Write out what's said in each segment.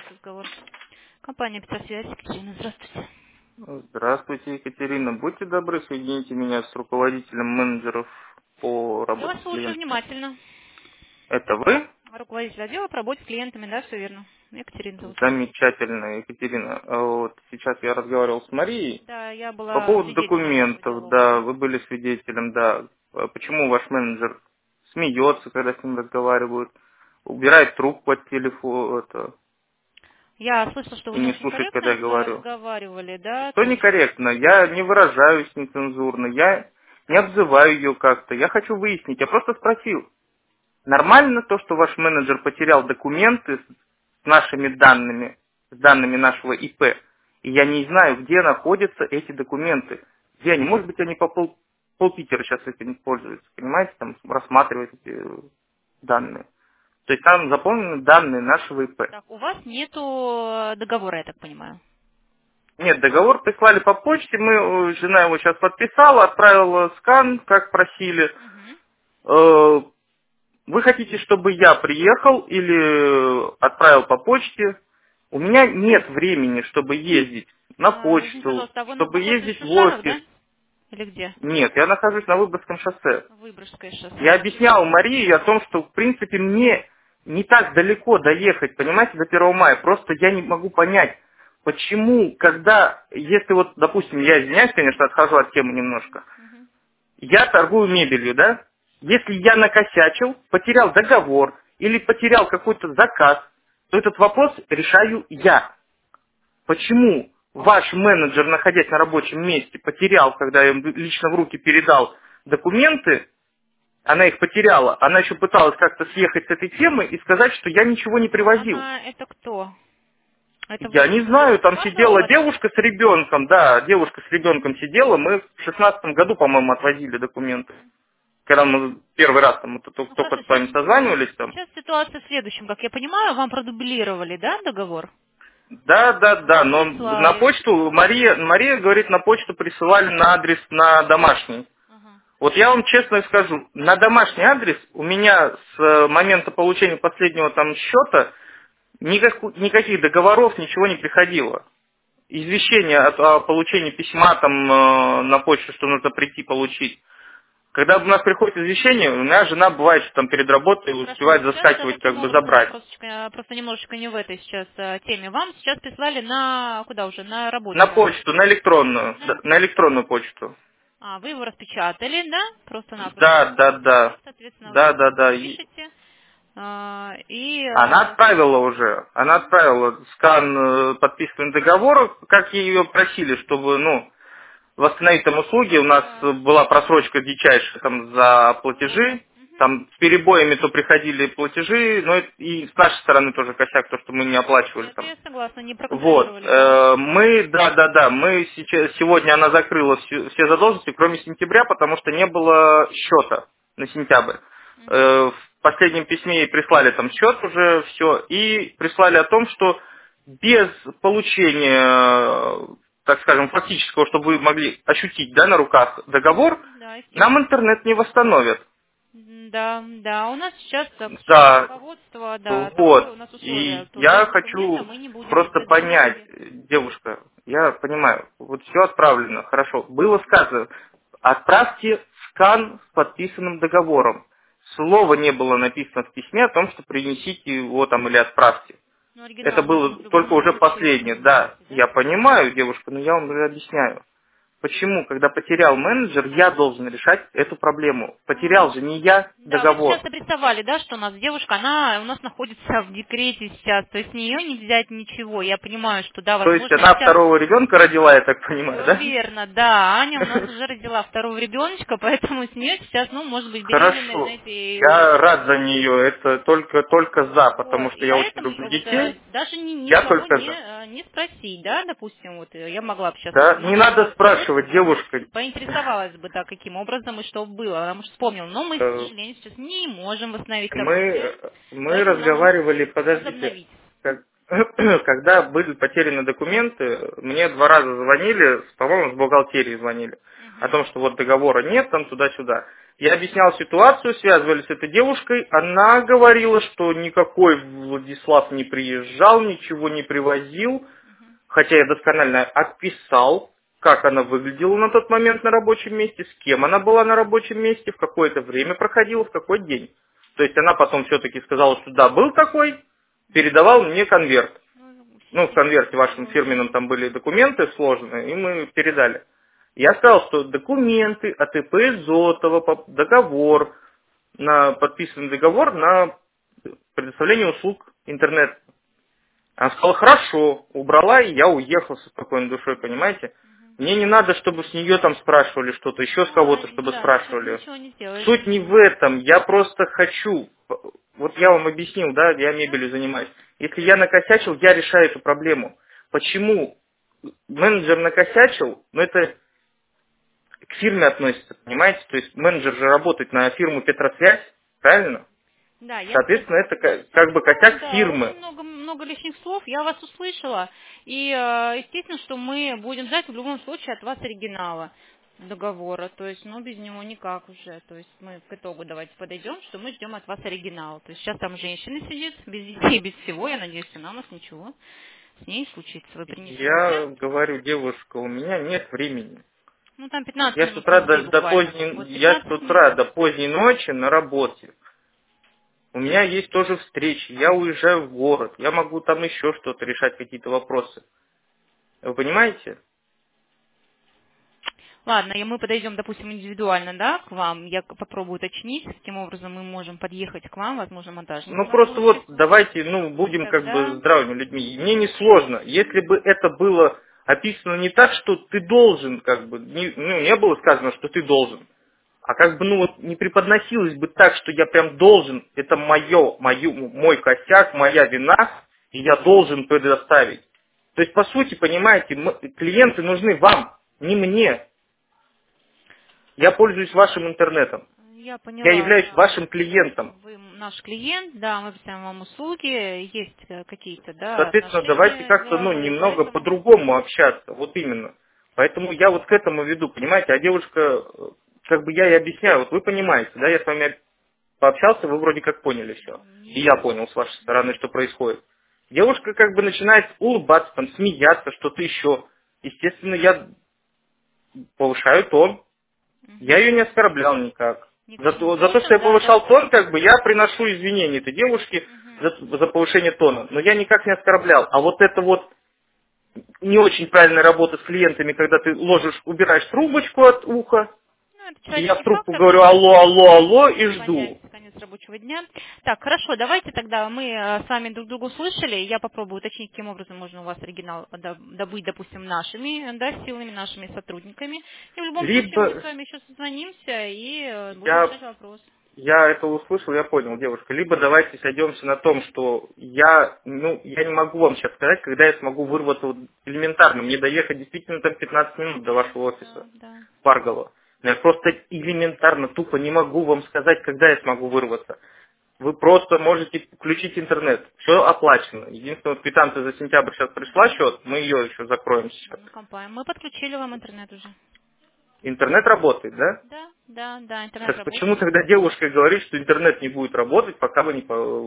разговор. Компания «Спецсвязь». Екатерина, здравствуйте. Здравствуйте, Екатерина. Будьте добры, соедините меня с руководителем менеджеров по Я работе вас с слушаю клиентами. внимательно. Это вы? Руководитель отдела по работе с клиентами, да, все верно. Екатерина зовут. Замечательно, Екатерина. А вот сейчас я разговаривал с Марией Да, я по была поводу свидетелем вашего документов. диалога. Да, вы были свидетелем, да. Почему ваш менеджер смеется, когда с ним разговаривают, убирает трубку от телефона Я слышала, что и вы не не очень слушает, когда корректно я говорю. разговаривали, да, Что то есть... некорректно? Я не выражаюсь нецензурно, я не обзываю ее как-то. Я хочу выяснить. Я просто спросил. Нормально то, что ваш менеджер потерял документы с нашими данными, с данными нашего ИП, и я не знаю, где находятся эти документы. Где они? Может быть, они по полпитера сейчас этим пользуются, понимаете, там рассматривают эти данные. То есть там заполнены данные нашего ИП. Так, у вас нету договора, я так понимаю. Нет, договор прислали по почте, жена его сейчас подписала, отправила скан, как просили. Мгм. Э, Вы хотите, чтобы я приехал или отправил по почте? У меня нет времени, чтобы ездить на Извините, почту, пожалуйста, а вы чтобы находитесь в ездить в Шишарах, офис. да? Или где? Нет, я нахожусь на Выборгском шоссе. Выборгское Я шоссе. объяснял Марии о том, что, в принципе, мне не так далеко доехать, понимаете, до 1 мая. Просто я не могу понять, почему, если вот, допустим, я извиняюсь, конечно, отхожу от темы немножко, Мгм. я торгую мебелью, да? Если я накосячил, потерял договор или потерял какой-то заказ, то этот вопрос решаю я. Почему ваш менеджер, находясь на рабочем месте, потерял, когда я им лично в руки передал документы, она их потеряла, она еще пыталась как-то съехать с этой темы и сказать, что я ничего не привозил. Она это кто? Это Я не знаю, менеджер там вашего сидела подруги? девушка с ребенком, да, девушка с ребенком сидела, мы в 16 году, по-моему, отвозили документы. Когда мы первый раз там Ну только хорошо, с вами созванивались там. сейчас ситуация в следующем. Как я понимаю, вам продублировали, да, договор? Да, да, да, Вам но на прислали. почту, Мария говорит, на почту присылали на адрес на домашний. Ага. Вот я вам честно скажу, на домашний адрес у меня с момента получения последнего там счета никаких договоров, ничего не приходило. Извещение о получении письма там на почту, что нужно прийти получить. Когда у нас приходит извещение, у меня жена бывает, что там перед работой Хорошо, успевает сейчас заскакивать, таким как бы образом, забрать. просто немножечко не в этой сейчас теме. Вам сейчас прислали на куда уже? На На рабочий адрес. почту, на электронную, На да, на электронную почту. вы его распечатали, да? Просто-напросто. Да, да, да. И, соответственно, вы Да, да, мне да. пишете. И Она отправила уже. Она отправила скан подписанный договора, как ее просили, чтобы, восстановить там услуги. У нас да, была просрочка дичайшая там за года. платежи. Мгм. Там с перебоями то приходили платежи, но и с нашей стороны тоже косяк, то, что мы не оплачивали Это там. я согласна, не Вот. проконтролировали полностью. Мы сегодня она закрыла все задолженности, кроме сентября, потому что не было счета на сентябрь. Мгм. В последнем письме ей прислали там счет уже, все, и прислали о том, что без получения, так скажем, фактического, чтобы вы могли ощутить, да, на руках договор, Да, нам естественно. интернет не восстановят. Да, да, у нас сейчас, к сожалению, Да, руководство, да, такое вот. у нас условие, И то я без документа хочу мы не будем просто списывать понять, деньги. девушка, я понимаю, вот все отправлено, хорошо. Было сказано, отправьте скан с подписанным договором. Слова не было написано в письме о том, что принесите его там или отправьте. Ну, Это оригинал можно было в любом только уже случае последнее, да. принести, да? Я понимаю, девушка, но я вам уже объясняю. Почему, когда потерял менеджер, я должен решать эту проблему? Потерял же не я Да, вы договор. сейчас обрисовали, да, что у нас девушка, она у нас находится в декрете сейчас, то есть с нее не взять ничего. Я понимаю, что да, То есть возможно, она сейчас второго ребенка родила, я так понимаю, все да? верно, да, Аня у нас уже родила второго ребеночка, поэтому с нее сейчас, может быть, беременная, Хорошо. знаете, и Я очень рад за нее, это только за, потому вот. что И я очень поэтому люблю вот детей. даже Я никого только за. не спросить, да, допустим, вот я могла бы сейчас Да, не набрала надо бы спрашивать, девушка. поинтересовалась бы, да, каким образом и что было. Она, может, вспомнила. Но мы, к Э, сожалению, сейчас не можем восстановить события, мы поэтому нам нужно разговаривали, подождите, возобновить. как- когда были потеряны документы, мне 2 раза звонили, по-моему, с бухгалтерии звонили, о Мгм. том, что вот договора нет, там туда-сюда. Я объяснял ситуацию, связывались с этой девушкой, она говорила, что никакой Владислав не приезжал, ничего не привозил, хотя я досконально описал, как она выглядела на тот момент на рабочем месте, с кем она была на рабочем месте, в какое-то время проходила, в какой день. То есть она потом все-таки сказала, что да, был такой, передавал мне конверт. Ну, в конверте вашем фирменном там были документы сложные, и мы передали. Я сказал, что документы, АТП Изотова, договор, подписанный договор на предоставление услуг интернет. Она сказала, хорошо, убрала, и я уехал со спокойной душой, понимаете? Мне не надо, чтобы с нее там спрашивали что-то, еще с кого-то, чтобы Да, спрашивали. ничего не сделаешь. Суть не в этом, я просто хочу, вот я вам объяснил, да, я мебелью занимаюсь. Если я накосячил, я решаю эту проблему. Почему менеджер накосячил, но это к фирме относится, понимаете? То есть менеджер же работает на фирму Петросвязь, правильно? Да, я Соответственно, это как бы понимаю, косяк да, фирмы. очень много лишних слов, я вас услышала. И, естественно, что мы будем ждать в любом случае от вас оригинала договора. То есть, ну, без него никак уже. То есть мы к итогу давайте подойдем, что мы ждем от вас оригинала. То есть сейчас там женщина сидит, без детей, без всего. Я надеюсь, она у нас ничего с ней случится. Вы Я принесете. говорю, девушка, у меня нет времени. Ну, там 15 Я с минут утра езды буквально. Вот я с 15 утра минут. до поздней ночи на работе. У меня есть тоже встречи, я уезжаю в город, я могу там еще что-то решать, какие-то вопросы. Вы понимаете? Ладно, и мы подойдем, допустим, индивидуально, да, к вам. Я попробую уточнить, каким образом мы можем подъехать к вам, возможно, монтажник у Ну вас просто вот будет. давайте, И будем как бы тогда... здравыми людьми. Мне не сложно. Если бы это было описано не так, что ты должен, как бы, не было сказано, что ты должен. А как бы, вот не преподносилось бы так, что я прям должен, это мой косяк, моя вина, и я должен предоставить. То есть, по сути, понимаете, клиенты нужны вам, не мне. Я пользуюсь вашим интернетом. Я Я поняла, являюсь да. вашим клиентом. Вы наш клиент, да, мы представим вам услуги, есть какие-то, да, Соответственно, давайте отношения как-то, деловые, немного поэтому... по-другому общаться. Вот именно. Поэтому я вот к этому веду, понимаете, а девушка, как бы я и объясняю, вот вы понимаете, да, я с вами пообщался, вы вроде как поняли все. И я понял с вашей стороны, что происходит. Девушка как бы начинает улыбаться, там, смеяться, что-то еще. Естественно, я повышаю тон. Я Мгм. ее не оскорблял никак. Никаким За то, что образом, я да, повышал да. тон, как бы я приношу извинения этой девушке Мгм. за повышение тона. Но я никак не оскорблял. А вот это вот не очень правильная работа с клиентами, когда ты убираешь трубочку от уха, Ну, это и я в человеческий трубку фактор, говорю конечно, алло, алло, алло и понять жду. конец рабочего дня. Так, хорошо, давайте тогда мы с вами друг друга услышали. Я попробую уточнить, каким образом можно у вас оригинал добыть, допустим, нашими, да, силами, нашими сотрудниками. И в любом случае мы с Либо вами еще созвонимся и будем я решать вопрос. Я это услышал, я понял, девушка. Либо давайте сойдемся на том, что я не могу вам сейчас сказать, когда я смогу вырваться вот элементарно. Мне доехать действительно там 15 минут до вашего Да, офиса, да. Паргола. Но я просто элементарно, тупо не могу вам сказать, когда я смогу вырваться. Вы просто можете включить интернет. Все оплачено. Единственное, вот квитанция за сентябрь сейчас пришла счет, мы ее еще закроем сейчас. Ну, компания. Мы подключили вам интернет уже. Интернет работает, да? Да, да, да, интернет Так почему работает. тогда девушка говорит, что интернет не будет работать, пока вы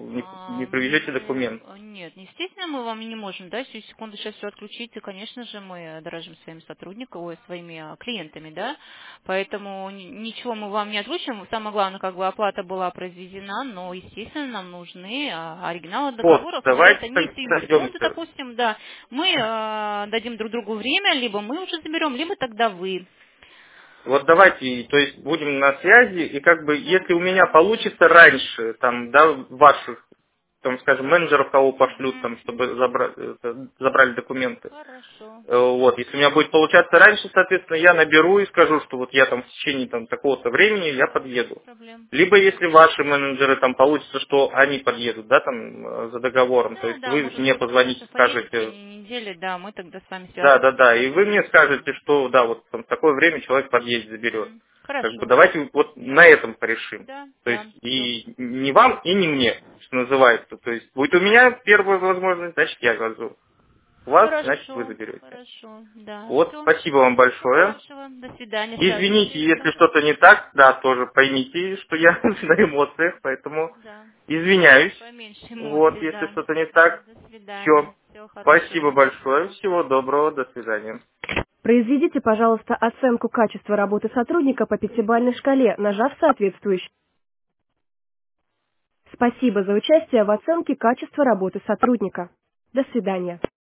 не привезете документ? Нет, естественно, мы вам не можем, да, сию секунду сейчас все отключить, и, конечно же, мы дорожим своими сотрудниками, своими клиентами, да, поэтому ничего мы вам не отлучим. Самое главное, как бы оплата была произведена, но, естественно, нам нужны оригиналы Вот, договоров, но давайте это не так сию секунду, сойдемся. допустим, да, мы дадим друг другу время, либо мы уже заберем, либо тогда вы. Вот давайте, то есть будем на связи, и как бы, Да. если у меня получится раньше, там, да, ваших, там, скажем, менеджеров кого пошлют, Мгм, там, чтобы мгм. забрали документы. Хорошо. Вот, если у меня будет получаться раньше, соответственно, я наберу и скажу, что вот я там в течение там такого-то времени я Без подъеду. проблем. Либо если ваши менеджеры там получится, что они подъедут, да, там за договором, то Да, есть да, вы может мне быть, вы позвоните, совпадете в скажете, течение недели, да, мы тогда с вами да, да, свяжемся да, и и вы мне определим. скажете, что да, вот там в такое время человек подъедет, заберет. Мгм. Как бы Хорошо. давайте вот на этом порешим. Да, То есть да, все. и не вам, и не мне, что называется. То есть будет у меня первая возможность, значит я газу. у вас, Хорошо, значит, вы заберете. хорошо, да. Вот, Всё. спасибо вам большое. Хорошего. До свидания. Извините, Связывайтесь. если что-то не так, да, тоже поймите, что я на эмоциях, поэтому Да. извиняюсь. Поменьше Вот, эмоций, если да. что-то не Да, так. до Все. свидания. Всего Спасибо хорошего. большое. Да. Всего доброго. До свидания. Произведите, пожалуйста, оценку качества работы сотрудника по пятибалльной шкале, нажав соответствующий. Спасибо за участие в оценке качества работы сотрудника. До свидания.